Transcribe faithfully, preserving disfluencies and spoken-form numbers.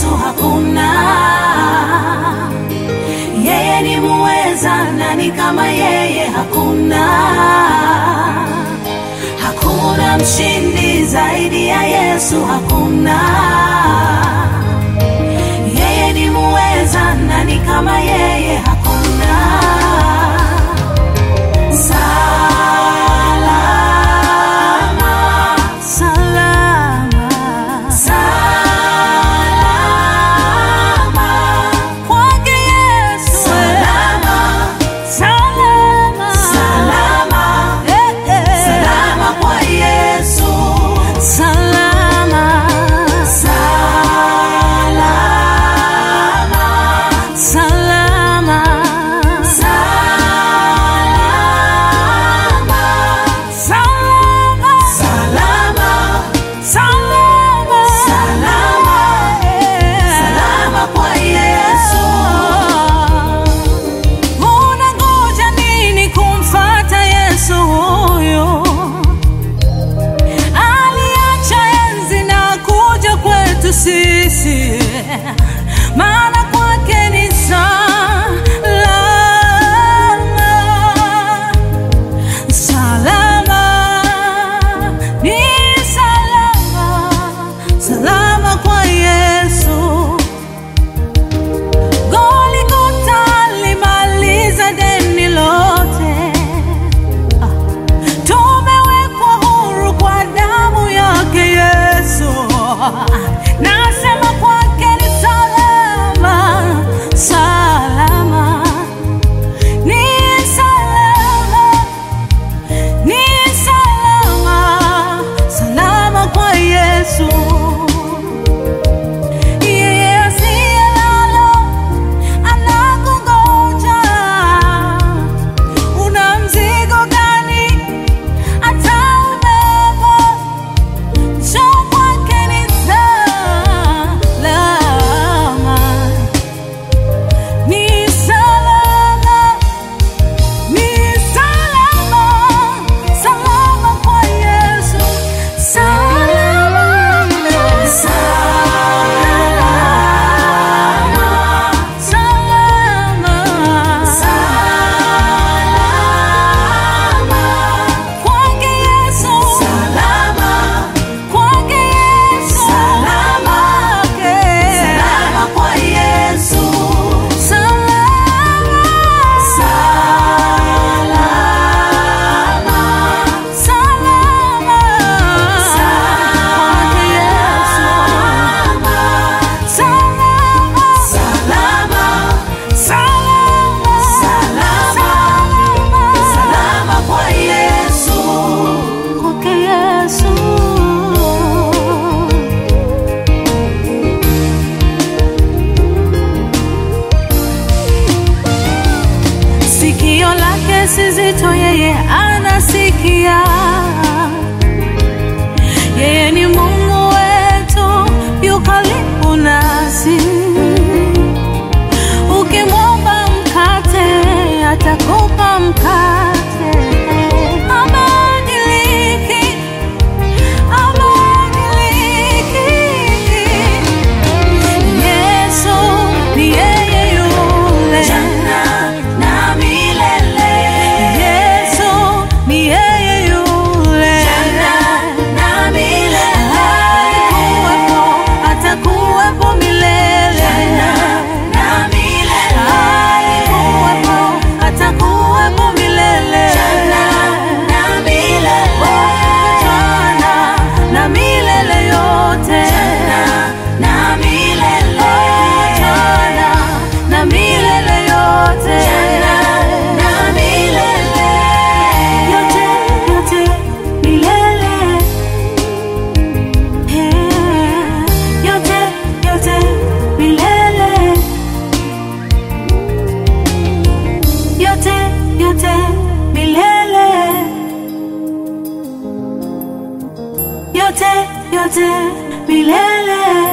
Yesu hakuna. Yeye ni muweza, nani kama yeye hakuna. Hakuna mshindi zaidi ya Yesu hakuna. Yeye ni muweza, nani kama yeye hakuna. Sisi maana kwake ni salama, salama, ni salama, salama kwa Yesu. Golgotha alimaliza deni lote, tumewekwa huru kwa damu yake Yesu. Nasema kwake ni salama, salama, ni salama, ni salama, salama kwa Yesu. Yeye asiyelala anakungoja. Una mzigo gani ataubeba? Njoo kwake ni sizito, yeye anasikia. Yeye ni Mungu wetu, yu karibu nasi. Ukimwomba mkate, atakupa mkate. Abadiliki, abadiliki. Yesu ni yeye yule jana na milele. Yesu ni yeye yule jana na milele. Alikuwepo, atakuwepo milele jana na milele. Alikuwepo, atakuwepo milele jana na milele. Jana na milele yote jana na milele. Jana na milele yote jana na milele. Yote, yote milele. Yeah. Yote, yote milele. Yote, yote milele. Yote, yote milele.